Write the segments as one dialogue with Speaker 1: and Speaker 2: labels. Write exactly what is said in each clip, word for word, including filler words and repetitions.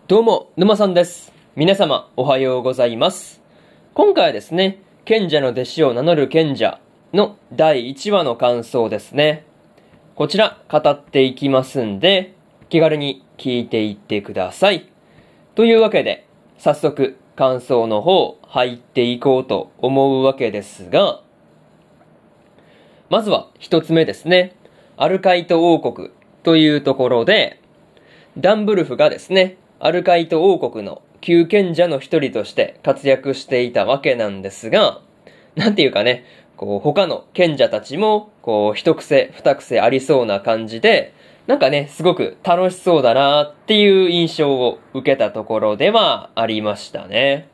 Speaker 1: どうも、沼さんです。皆様、おはようございます。今回はですね、賢者の弟子を名乗る賢者のだいいちわの感想ですね。こちら、語っていきますんで、気軽に聞いていってください。というわけで、早速、感想の方、入っていこうと思うわけですが、まずは一つ目ですね。アルカイト王国というところで、ダンブルフがですね、アルカイト王国の旧賢者の一人として活躍していたわけなんですが、なんていうかね、こう他の賢者たちも、こう一癖二癖ありそうな感じで、なんかね、すごく楽しそうだなっていう印象を受けたところではありましたね。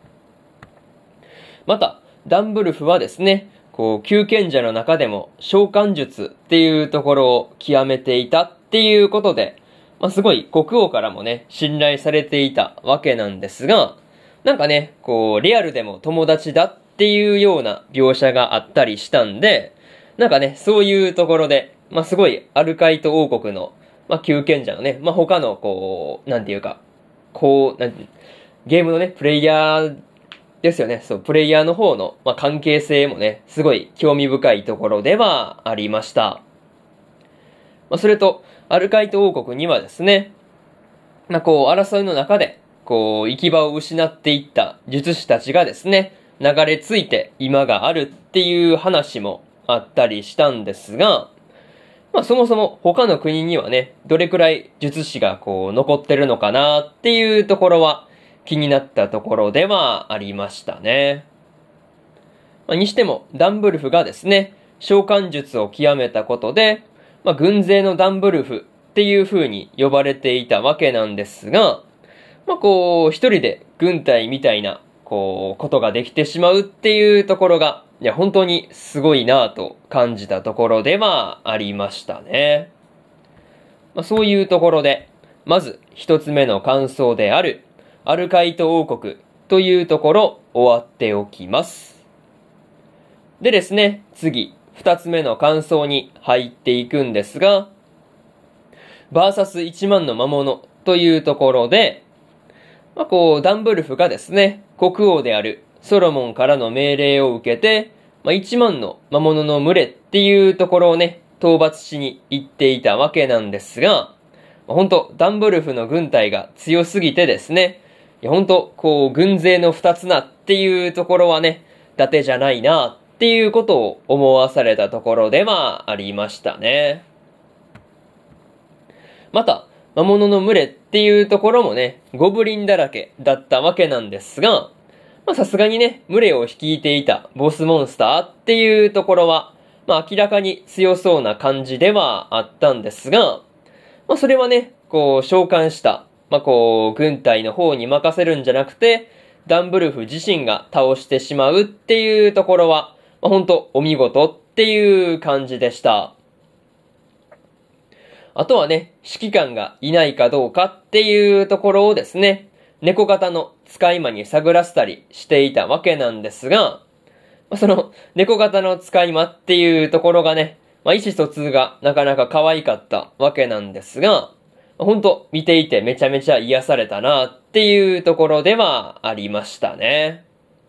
Speaker 1: また、ダンブルフはですね、こう旧賢者の中でも召喚術っていうところを極めていたっていうことで、まあ、すごい国王からもね、信頼されていたわけなんですが、なんかね、こう、リアルでも友達だっていうような描写があったりしたんで、なんかね、そういうところで、まあ、すごいアルカイト王国の、まあ、旧賢者のね、まあ、他のこう、なんていうか、こう、なんて、ゲームのね、プレイヤーですよね、そう、プレイヤーの方の、まあ、関係性もね、すごい興味深いところではありました。まあ、それと、アルカイト王国にはですね、まあ、こう、争いの中で、こう、行き場を失っていった術師たちがですね、流れ着いて今があるっていう話もあったりしたんですが、まあ、そもそも他の国にはね、どれくらい術師がこう、残ってるのかなっていうところは気になったところではありましたね。まあ、にしても、ダンブルフがですね、召喚術を極めたことで、まあ、軍勢のダンブルフっていう風に呼ばれていたわけなんですが、まあ、こう、一人で軍隊みたいな、こう、ことができてしまうっていうところが、いや、本当にすごいなぁと感じたところではありましたね。まあ、そういうところで、まず一つ目の感想である、アルカイト王国というところ終わっておきます。でですね、次、二つ目の感想に入っていくんですが、バーサスいちまんの魔物というところで、まあ、こう、ダンブルフがですね、国王であるソロモンからの命令を受けて、まあ、いちまんの魔物の群れっていうところをね、討伐しに行っていたわけなんですが、まあ、ほんと、ダンブルフの軍隊が強すぎてですね、いやほんと、こう、軍勢の二つなっていうところはね、伊達じゃないなっていうことを思わされたところではありましたね。また、魔物の群れっていうところもね、ゴブリンだらけだったわけなんですが、まあさすがにね、群れを率いていたボスモンスターっていうところは、まあ明らかに強そうな感じではあったんですが、まあそれはね、こう召喚した、まあこう軍隊の方に任せるんじゃなくて、ダンブルフ自身が倒してしまうっていうところは、まあほんとお見事っていう感じでした。あとはね、指揮官がいないかどうかっていうところをですね、猫型の使い魔に探らせたりしていたわけなんですが、その猫型の使い魔っていうところがね、まあ、意思疎通がなかなか可愛かったわけなんですが、ほんと見ていてめちゃめちゃ癒されたなっていうところではありましたね。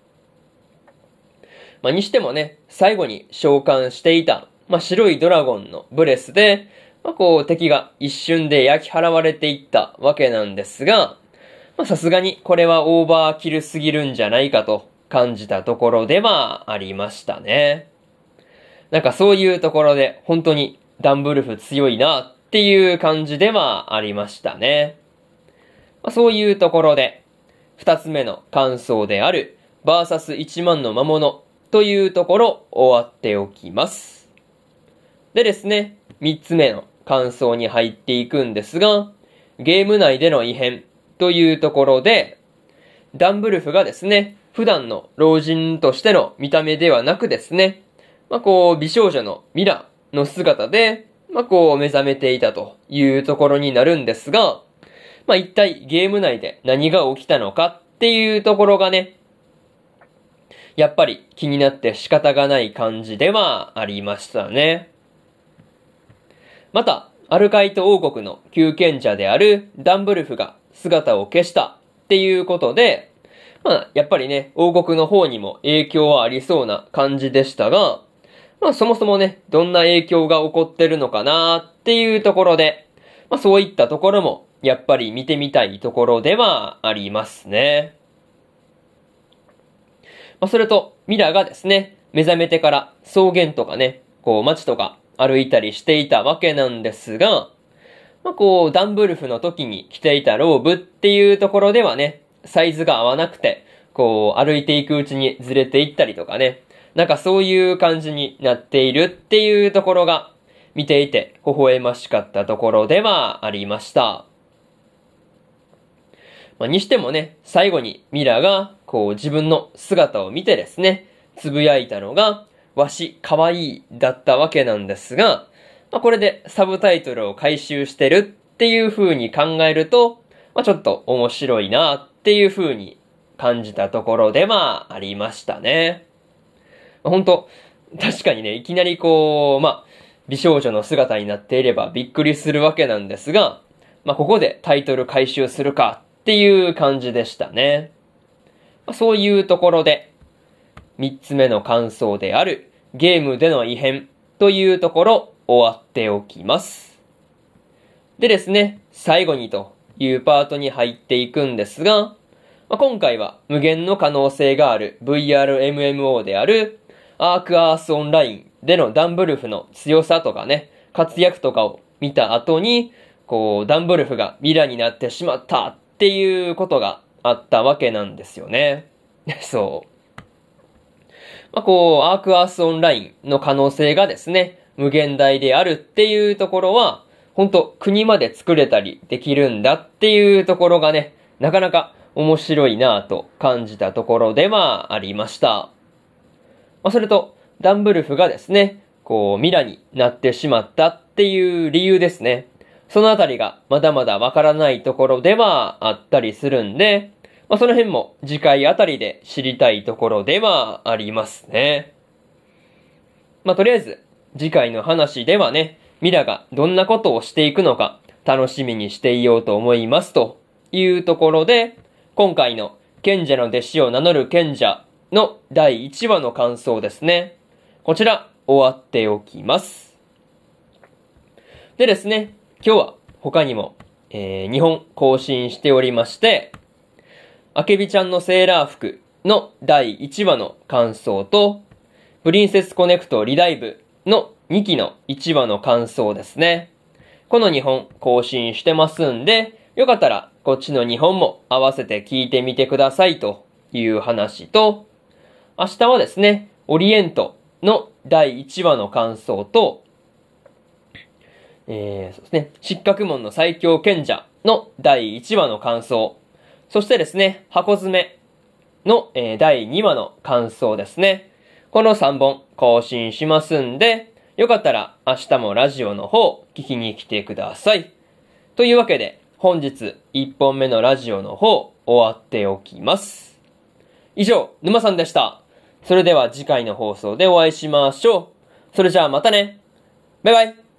Speaker 1: まあ、にしてもね、最後に召喚していた、まあ、白いドラゴンのブレスで、まあ、こう敵が一瞬で焼き払われていったわけなんですが、まあさすがにこれはオーバーキルすぎるんじゃないかと感じたところではありましたね。なんかそういうところで本当にダンブルフ強いなっていう感じではありましたね。まあ、そういうところで二つ目の感想であるバーサスいちまんの魔物というところ終わっておきます。でですね、三つ目の感想に入っていくんですが、ゲーム内での異変というところで、ダンブルフがですね、普段の老人としての見た目ではなくですね、まあこう美少女のミラの姿で、まあこう目覚めていたというところになるんですが、まあ一体ゲーム内で何が起きたのかっていうところがね、やっぱり気になって仕方がない感じではありましたね。また、アルカイト王国の旧賢者であるダンブルフが姿を消したっていうことで、まあ、やっぱりね、王国の方にも影響はありそうな感じでしたが、まあ、そもそもね、どんな影響が起こってるのかなっていうところで、まあ、そういったところも、やっぱり見てみたいところではありますね。まあ、それと、ミラがですね、目覚めてから草原とかね、こう街とか歩いたりしていたわけなんですが、まあ、こう、ダンブルフの時に着ていたローブっていうところではね、サイズが合わなくて、こう、歩いていくうちにずれていったりとかね、なんかそういう感じになっているっていうところが、見ていて微笑ましかったところではありました。まあ、にしてもね、最後にミラが、こう自分の姿を見てですね、つぶやいたのが、わし、かわいい、だったわけなんですが、まあ、これでサブタイトルを回収してるっていう風に考えると、まあ、ちょっと面白いなっていう風に感じたところではありましたね。まあ、本当確かにね、いきなりこう、まあ、美少女の姿になっていればびっくりするわけなんですが、まあ、ここでタイトル回収するかっていう感じでしたね。まあ、そういうところで、三つ目の感想であるゲームでの異変というところ終わっておきます。でですね、最後にというパートに入っていくんですが、まあ、今回は無限の可能性がある ブイアールエムエムオー であるアークアースオンラインでのダンブルフの強さとかね、活躍とかを見た後に、こう、ダンブルフがミラになってしまったっていうことがあったわけなんですよね。そう。まあ、こう、アークアースオンラインの可能性がですね、無限大であるっていうところは、本当国まで作れたりできるんだっていうところがね、なかなか面白いなぁと感じたところではありました。まあ、それと、ダンブルフがですね、こう、ミラになってしまったっていう理由ですね。そのあたりがまだまだわからないところではあったりするんで、まあ、その辺も次回あたりで知りたいところではありますね。まあ、とりあえず、次回の話ではね、ミラがどんなことをしていくのか楽しみにしていようと思いますというところで、今回の賢者の弟子を名乗る賢者のだいいちわの感想ですね。こちら終わっておきます。でですね、今日は他にも、えー、にほん更新しておりまして、あけびちゃんのセーラー服のだいいちわの感想と、プリンセスコネクトリダイブのにきのいちわの感想ですね。このにほん更新してますんで、よかったらこっちのにほんも合わせて聞いてみてくださいという話と、明日はですね、オリエントのだいいちわの感想と、えー、そうですね、失格門の最強賢者のだいいちわの感想、そしてですね、箱詰めの、えー、だいにわの感想ですね。このさんぼん更新しますんで、よかったら明日もラジオの方聞きに来てください。というわけで、本日いっぽんめのラジオの方終わっておきます。以上、沼さんでした。それでは次回の放送でお会いしましょう。それじゃあまたね。バイバイ。